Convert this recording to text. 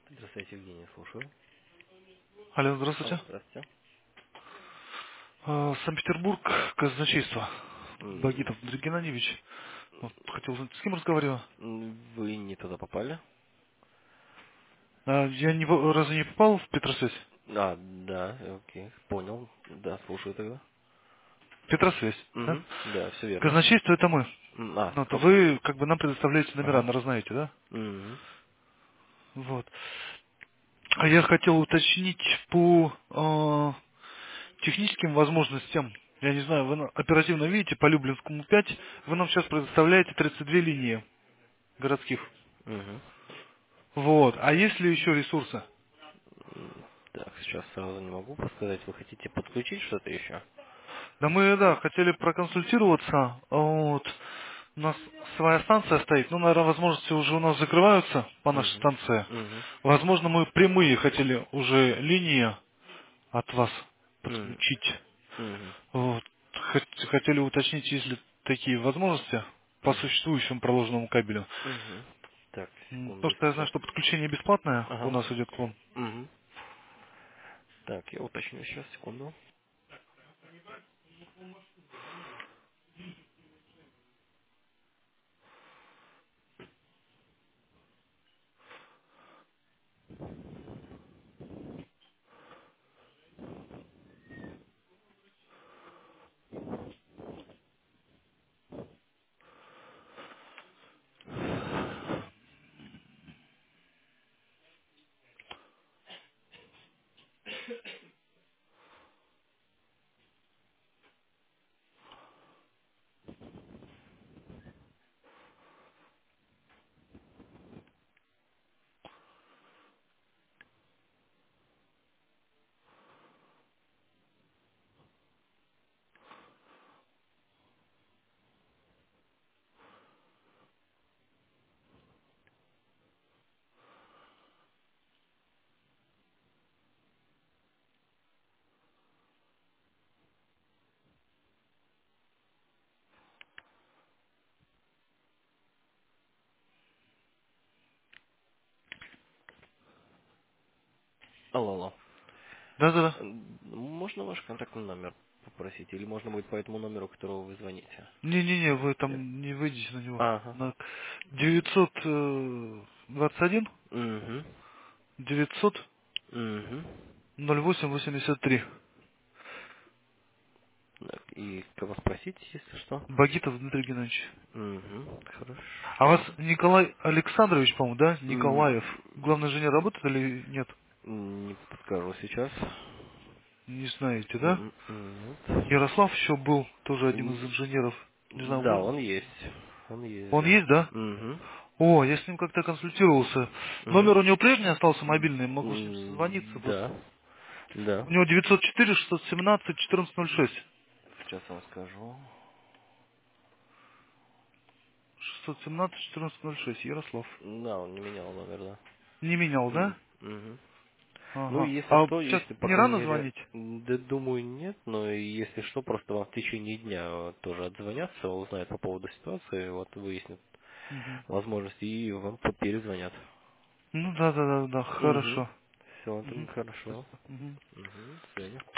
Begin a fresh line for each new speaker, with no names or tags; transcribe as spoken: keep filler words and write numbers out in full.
Здравствуйте, Евгений, слушаю.
Алло,
Алло,
здравствуйте.
здравствуйте.
А, Санкт-Петербург, казначейство.
М,
Багитов Андрей Геннадьевич. Вот, хотел узнать, с кем разговариваю?
м, Вы не туда попали?
А, я не, во- разве не попал в Петросвязь?
А, да, окей, понял. Да, слушаю тогда.
Петросвязь, да?
Угу, да, все верно.
Казначейство это мы.
М, А,
Ну, вот
стоп.
вы как бы нам предоставляете номера,
Ага.
наверное, знаете, да?
Угу.
Вот. А я хотел уточнить по а, техническим возможностям. Я не знаю, вы на- оперативно видите, по Люблинскому пять вы нам сейчас предоставляете тридцать две линии городских.
Угу.
Вот. А есть ли еще ресурсы?
Так, сейчас сразу не могу подсказать. Вы хотите подключить что-то еще?
Да мы, да, хотели проконсультироваться. Вот. У нас своя станция стоит. Ну, наверное, возможности уже у нас закрываются по нашей
Угу.
станции.
Угу.
Возможно, мы прямые хотели уже линии от вас
Угу.
подключить.
Угу.
Вот. Хот- Хотели уточнить, есть ли такие возможности по
Угу.
существующему проложенному кабелю.
Угу. Так,
М, То,
секунду
что я знаю,
сейчас.
что подключение бесплатное у
Ага.
нас идет к вам.
Угу. Так, я уточню сейчас, секунду. Алло, алло.
Да-да-да.
М, Можно ваш контактный номер попросить? Или можно будет по этому номеру, которого вы звоните?
Не-не-не, вы
Нет?
там не выйдете на него.
Ага.
На девятьсот двадцать один
Угу.
девятьсот
Угу.
ноль восемь восемьдесят три.
Так, и кого спросить, если что?
Багитов Дмитрий Геннадьевич.
Угу.
А вас
Хорошо.
Николай Александрович, по-моему, да?
М,
Николаев. Главный инженер работает или нет?
Не подскажу сейчас.
Не знаете, да?
М, Нет.
Ярослав еще был, тоже один из
М,
инженеров. Не знаю,
Да,
вы...
он есть. Он есть,
Он
да.
есть, да?
Угу.
О, я с ним как-то консультировался.
Угу.
Номер у него прежний остался мобильный, могу с ним созвониться
Да.
просто.
Да.
У него девятьсот четыре шестьсот семнадцать четырнадцать ноль шесть.
Сейчас вам скажу.
шестьсот семнадцать четырнадцать ноль шесть, Ярослав.
Да, он не менял номер, да.
Не менял,
М,
да?
мгм. Ну,
Ага.
если
А
что,
сейчас
если, по
не
крайней
рано
мере,
звонить?
м, да, думаю, нет, но если что, просто вам в течение дня э, тоже отзвонятся, узнают по поводу ситуации, вот выяснят
Мгм.
возможности и вам по- перезвонят.
Ну да, да, да, да,
Угу.
хорошо.
Все,
Мгм.
хорошо.
Спасибо. Мгм.
Угу. До свидания.